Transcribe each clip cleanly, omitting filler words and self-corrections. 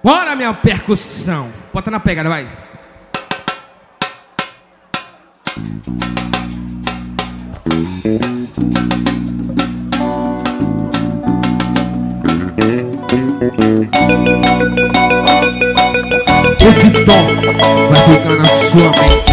Bora, minha percussão. Bota na pegada, vai. Esse tom vai ficar na sua mente.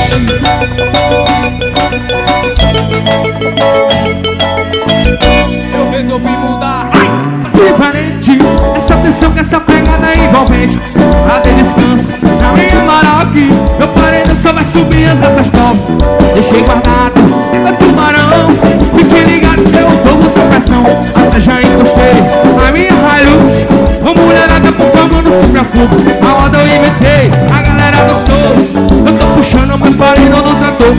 Eu resolvi mudar. Diferente, essa tensão que essa pegada é envolvente. Até descanso, na minha Maroc. Meu parede só vai subir as gatas top. Deixei guardado, meu tubarão. Fique ligado, eu dou muita pressão. Até já encostei na minha Hilux. Ô mulherada, por favor, não se preocupe. A roda eu inventei, a galera do soul. Eu tô puxando meu parede no trator.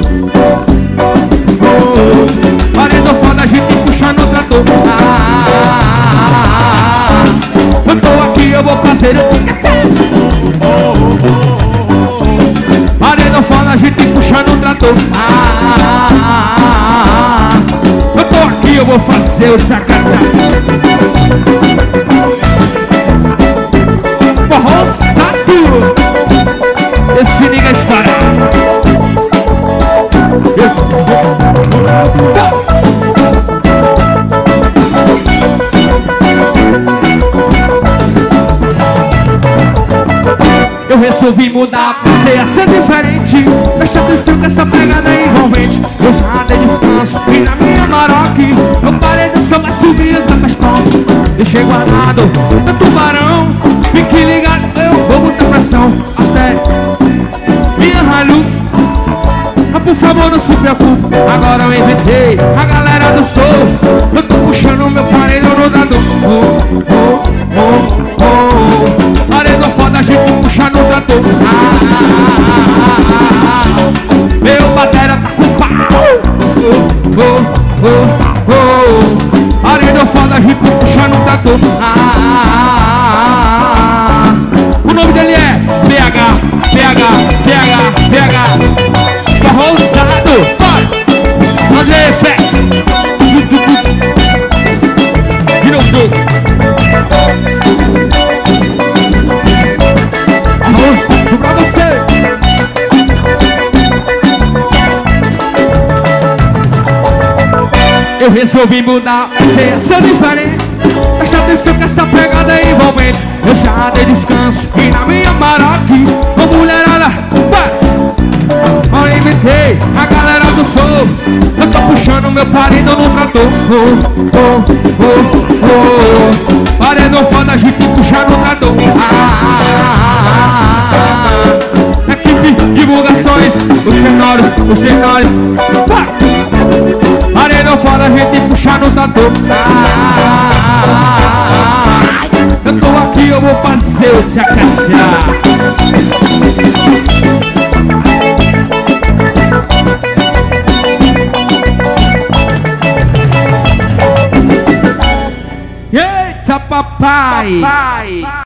Paredão foda, a gente puxando o trator. Eu tô aqui, eu vou fazer paredão foda, a gente puxando o trator. Eu tô aqui, eu vou fazer o chacazá. Forrosado. Esse liga a história. Eu resolvi mudar, passei a ser diferente. Preste atenção que essa pegada é envolvente. Eu já dei descanso e na minha Maroc. Meu parede só vai subir as gatas top. Deixei guardado meu tubarão. Fique ligado, eu vou botar pressão. Até minha Hilux. Mas por favor não se preocupe, agora eu inventei a galera do soul. Eu tô puxando meu parede no dador. Paredão foda, a gente puxa no trator. Meu batera tá com pau. Paredão foda, a gente puxa no trator. O nome dele é PH. Forrosado. Bora fazer effects. Vira um jogo. Forrosado pra você. Eu resolvi mudar, ser diferente. Preste atenção que essa pegada é envolvente. Eu já dei descanso e na minha Maroc. Ô mulherada, vai. Eu inventei a galera do soul. Eu tô puxando meu paredão no trator. Paredão foda, a gente puxa no trator. Equipe, divulgações, os tenores. Paredão foda, a gente puxa no trator. Eu tô aqui, eu vou fazer o tchacachá. Eita, papai!